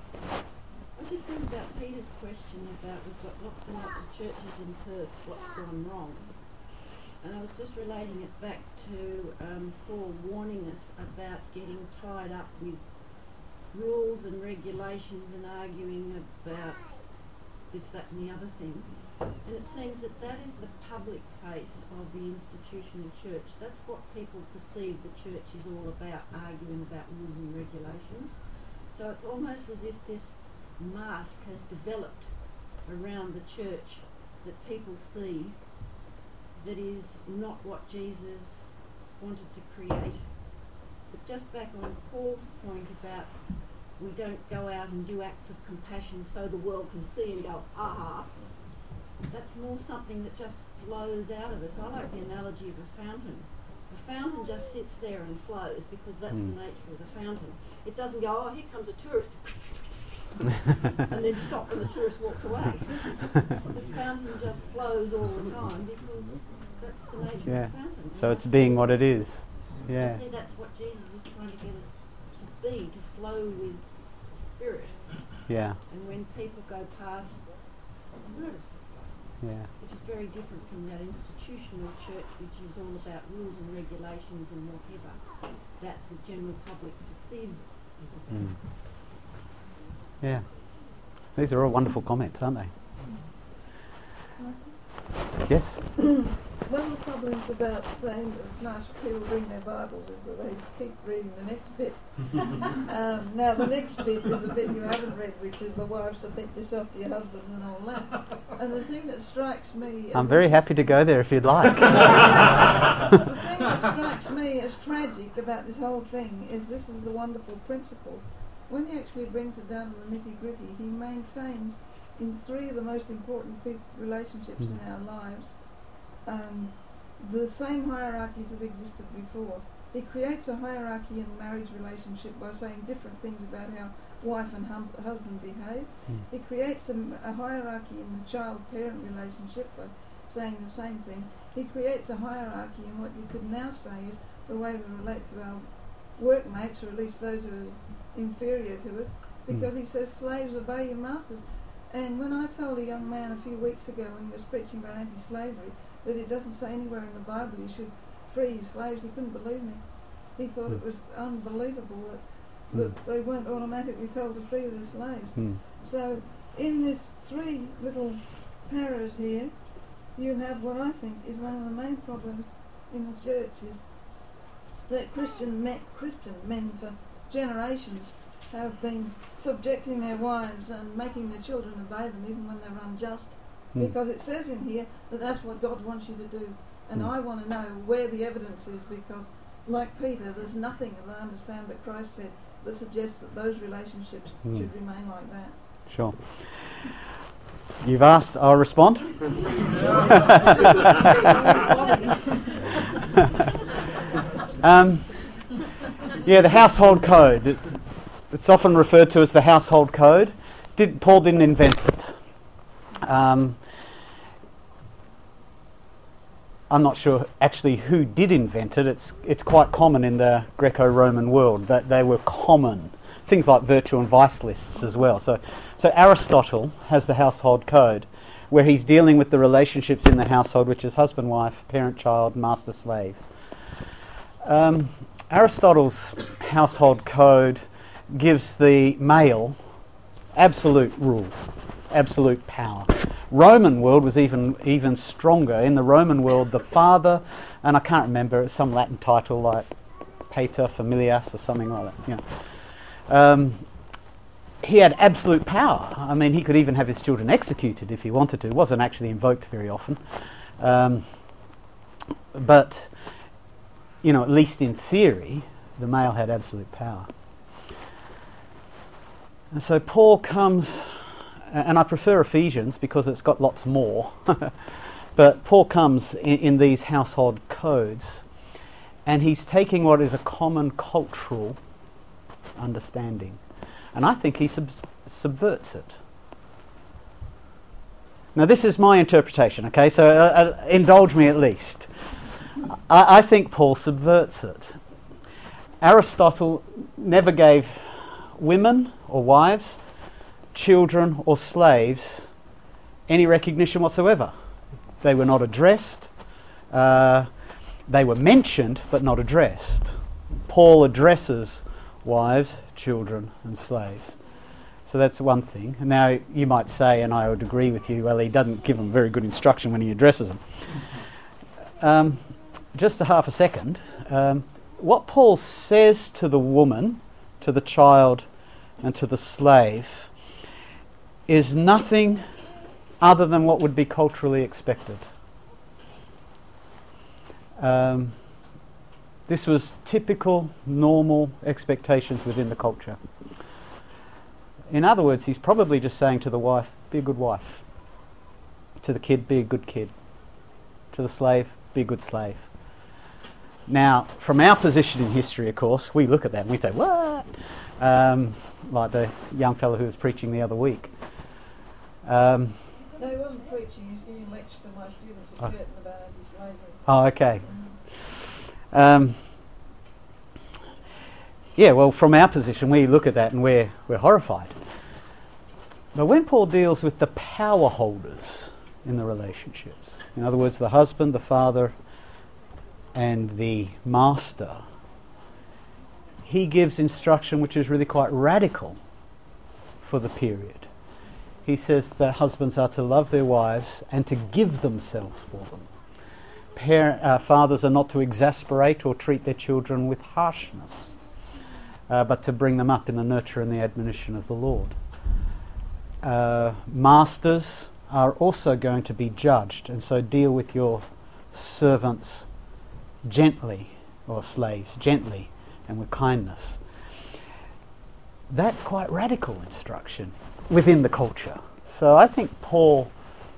I just think about Peter's question about we've got lots and lots of churches in Perth, what's gone wrong? And I was just relating it back to um, Paul warning us about getting tied up with rules and regulations and arguing about this, that and the other thing. And it seems that that is the public face of the institutional church. That's what people perceive the church is all about, arguing about rules and regulations. So it's almost as if this mask has developed around the church that people see that is not what Jesus wanted to create. But just back on Paul's point about we don't go out and do acts of compassion so the world can see and go, aha, that's more something that just flows out of us. I like the analogy of a fountain. The fountain just sits there and flows because that's Mm. the nature of the fountain. It doesn't go, oh, here comes a tourist, and then stop when the tourist walks away. The fountain just flows all the time because that's the nature Yeah. of the fountain. So And it's that's being what- what it is. Yeah. You see, that's what Jesus was trying to get us to be, to flow with the Spirit. Yeah. And when people go past, notice Yeah. which is very different from that institutional church, which is all about rules and regulations and whatever that the general public perceives is about. Mm. Yeah. These are all wonderful comments, aren't they? Yes. One of the problems about saying that it's nice for people to bring their Bibles is that they keep reading the next bit. um, now the next bit is the bit you haven't read, which is the wife submit yourself to your husband and all that. And the thing that strikes me... I'm as very a- happy to go there if you'd like. The thing that strikes me as tragic about this whole thing is this is the wonderful principles. When he actually brings it down to the nitty-gritty, he maintains in three of the most important pe- relationships Mm. in our lives um, the same hierarchies that existed before. He creates a hierarchy in marriage relationship by saying different things about how wife and hum- husband behave. Mm. He creates a, m- a hierarchy in the child-parent relationship by saying the same thing. He creates a hierarchy in what you could now say is the way we relate to our workmates, or at least those who are inferior to us, because Mm. he says, slaves, obey your masters. And when I told a young man a few weeks ago when he was preaching about anti-slavery that it doesn't say anywhere in the Bible you should free your slaves, he couldn't believe me. He thought Mm. it was unbelievable that, Mm. that they weren't automatically told to free their slaves. Mm. So in this three little paras here, you have what I think is one of the main problems in the church is that Christian men, Christian men for generations have been subjecting their wives and making their children obey them even when they're unjust. Mm. Because it says in here that that's what God wants you to do. And Mm. I want to know where the evidence is, because like Peter, there's nothing, as I understand, that Christ said that suggests that those relationships Mm. should remain like that. Sure. You've asked, I'll respond. um, yeah, the household code. It's, it's often referred to as the household code. Did, Paul didn't invent it. Um, I'm not sure actually who did invent it. It's it's quite common in the Greco-Roman world that they were common. Things like virtue and vice lists as well. So, so Aristotle has the household code, where he's dealing with the relationships in the household, which is husband-wife, parent-child, master-slave. Um, Aristotle's household code gives the male absolute rule, absolute power, Roman world was even even stronger. In the Roman world, the father, and I can't remember, it's some Latin title like pater familias or something like that. You know. Um, he had absolute power. I mean, he could even have his children executed if he wanted to. It wasn't actually invoked very often. Um, but, you know, at least in theory, the male had absolute power. And so Paul comes, and I prefer Ephesians because it's got lots more, but Paul comes in, in these household codes, and he's taking what is a common cultural understanding, and I think he sub- subverts it. Now this is my interpretation, okay, so uh, uh, indulge me at least. I, I think Paul subverts it. Aristotle never gave women or wives, children or slaves any recognition whatsoever. They were not addressed. Uh, they were mentioned but not addressed. Paul addresses wives, children and slaves. So that's one thing. Now you might say, and I would agree with you, well, he doesn't give them very good instruction when he addresses them. Um, just a half a second. Um, what Paul says to the woman, to the child and to the slave is nothing other than what would be culturally expected. Um, this was typical, normal expectations within the culture. In other words, he's probably just saying to the wife, be a good wife. To the kid, be a good kid. To the slave, be a good slave. Now, from our position in history, of course, we look at that and we think, what? Um, like the young fellow who was preaching the other week. Um, No, he wasn't preaching, he was giving a lecture to my students at Oh. Girton about anti-slavery. Oh, okay. Um, yeah, well, from our position, we look at that and we're, we're horrified. But when Paul deals with the power holders in the relationships, in other words, the husband, the father, and the master, he gives instruction which is really quite radical for the period. He says that husbands are to love their wives and to give themselves for them. Parent, uh, fathers are not to exasperate or treat their children with harshness, uh, but to bring them up in the nurture and the admonition of the Lord. Uh, masters are also going to be judged, and so deal with your servants gently, or slaves gently and with kindness. That's quite radical instruction within the culture. So I think Paul,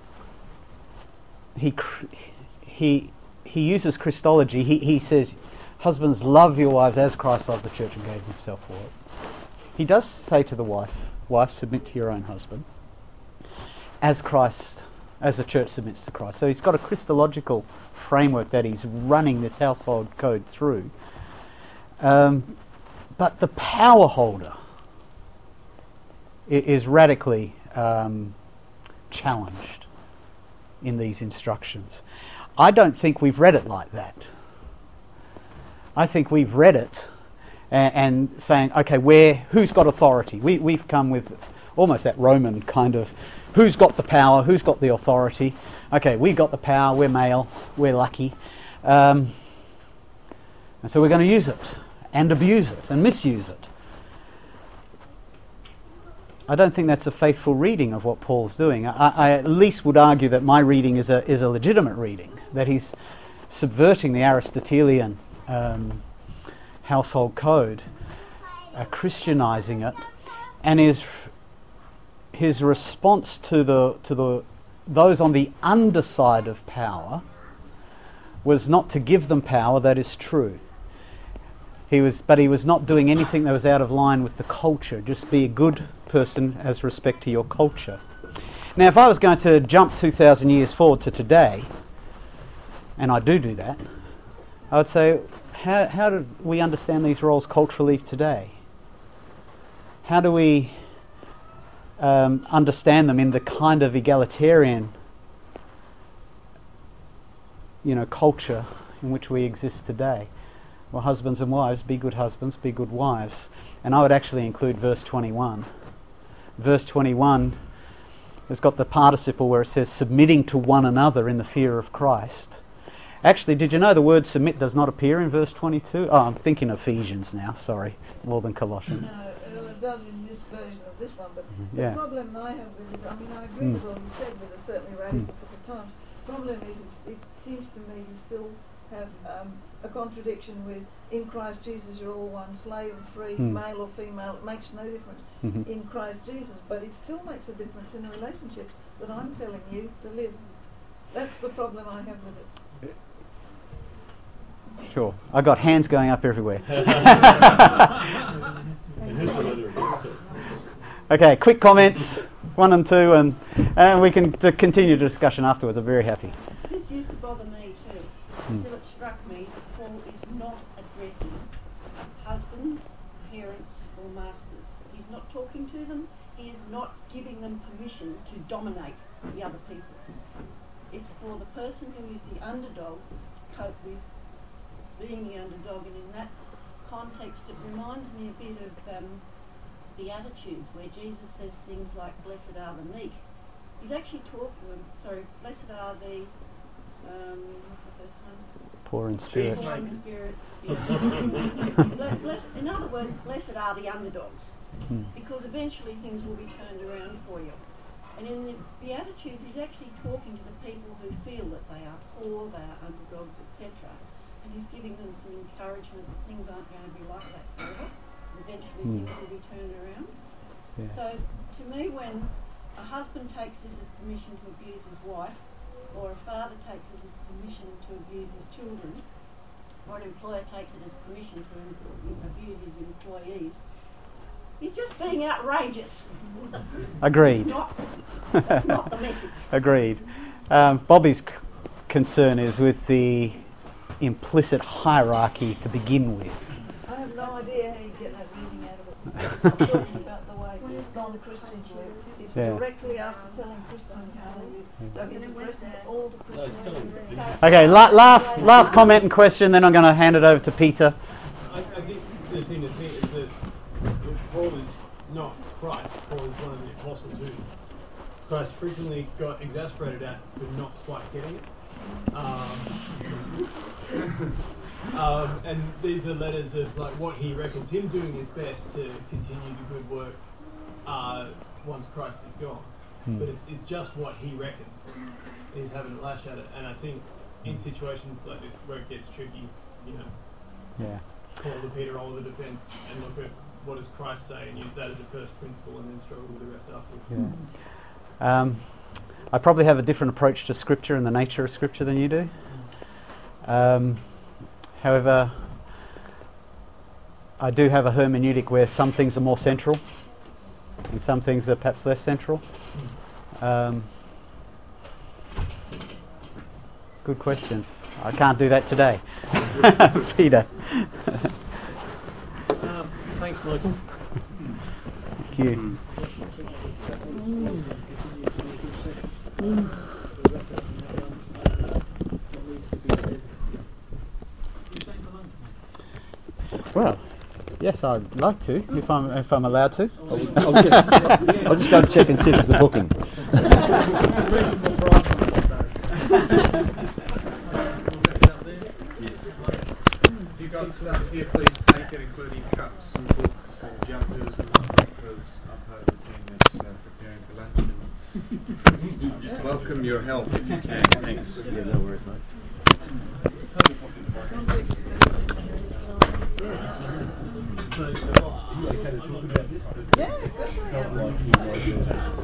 he cr- he he uses Christology. He he says, husbands, love your wives as Christ loved the church and gave himself for it. He does say to the wife, wife, submit to your own husband, as Christ, as the church submits to Christ. So he's got a Christological framework that he's running this household code through. Um, but the power holder i- is radically um, challenged in these instructions. I don't think we've read it like that. I think we've read it and, and saying, okay, where, who's got authority? We, we've come with almost that Roman kind of, who's got the power, who's got the authority? Okay, we've got the power, we're male, we're lucky. Um, and so we're going to use it and abuse it and misuse it. I don't think that's a faithful reading of what Paul's doing. I, I at least would argue that my reading is a is a legitimate reading, that he's subverting the Aristotelian um, household code, uh, Christianizing it, and his his response to the to the those on the underside of power was not to give them power. That is true. He was, but he was not doing anything that was out of line with the culture. Just be a good person as respect to your culture. Now, if I was going to jump two thousand years forward to today, and I do do that, I would say, how, how do we understand these roles culturally today? How do we um, understand them in the kind of egalitarian, you know, culture in which we exist today? Well, husbands and wives, be good husbands, be good wives. And I would actually include verse twenty-one. Verse twenty-one it's got the participle where it says submitting to one another in the fear of Christ. Actually, did you know the word submit does not appear in verse twenty-two? Oh, I'm thinking Ephesians now, sorry, more than Colossians. No, well, it does in this version of this one, but Yeah. the problem I have with it, I mean, I agree Mm. with all you said, but it's certainly radical for the time. Problem is, it's, it seems to me to still have um, a contradiction with, in Christ Jesus you're all one, slave and free, Mm. male or female, it makes no difference Mhm. in Christ Jesus, but it still makes a difference in the relationships that I'm telling you to live. That's the problem I have with it. Sure. I got hands going up everywhere. Okay, quick comments, one and two, and and we can t- continue the discussion afterwards. I'm very happy. This used to bother me too, Mm. until it struck me that Paul is not addressing husbands, parents, or masters. He's not talking to them. He is not giving them permission to dominate the other people. It's for the person who is the underdog to cope with being the underdog, and in that context it reminds me a bit of um, Beatitudes, where Jesus says things like, blessed are the meek. He's actually talking, um, sorry, blessed are the, um, what's the first one? Poor in spirit. Poor in spirit, yeah. Ble- bless, in other words, blessed are the underdogs, Mm. because eventually things will be turned around for you. And in the Beatitudes, he's actually talking to the people who feel that they are poor, they are underdogs, et cetera. And he's giving them some encouragement that things aren't going to be like that forever. Eventually Mm. things will be turned around. Yeah. So to me, when a husband takes this as permission to abuse his wife, or a father takes it as permission to abuse his children, or an employer takes it as permission to em- abuse his employees, he's just being outrageous. Agreed. It's not, that's not the message. Agreed. Um, Bobby's c- concern is with the implicit hierarchy to begin with. I have no idea how you get that reading out of it. I'm talking about the way non-Christians live. It's Yeah. directly after telling Christians how they live. So he's addressing all the No, he's Christians. telling them. Okay, la- last last comment and question, then I'm going to hand it over to Peter. I, I think the thing to think is that Paul is not Christ. Paul is one of the apostles who Christ frequently got exasperated at for not quite getting it. Um, um, and these are letters of like what he reckons him doing his best to continue the good work uh, once Christ is gone. Hmm. But it's it's just what he reckons. He's having a lash at it, and I think in situations like this where it gets tricky, you know, Yeah. call the Peter all the defence and look at what does Christ say and use that as a first principle and then struggle with the rest afterwards. Yeah. Um, I probably have a different approach to Scripture and the nature of Scripture than you do. Um, however, I do have a hermeneutic where some things are more central and some things are perhaps less central. Um, good questions. I can't do that today. Peter. Um, thanks, Michael. Thank you. Well, yes, I'd like to, if I'm if I'm allowed to. I'll just, I'll just go and check and see if it's the booking. If you got stuff here, please take it, including cups and books and jumpers, because I'm part of the team that's uh, preparing for lunch. And welcome your help if you can. Thanks. Yeah, no worries, mate. So, uh, you okay to talk about this? Yeah, of course I am.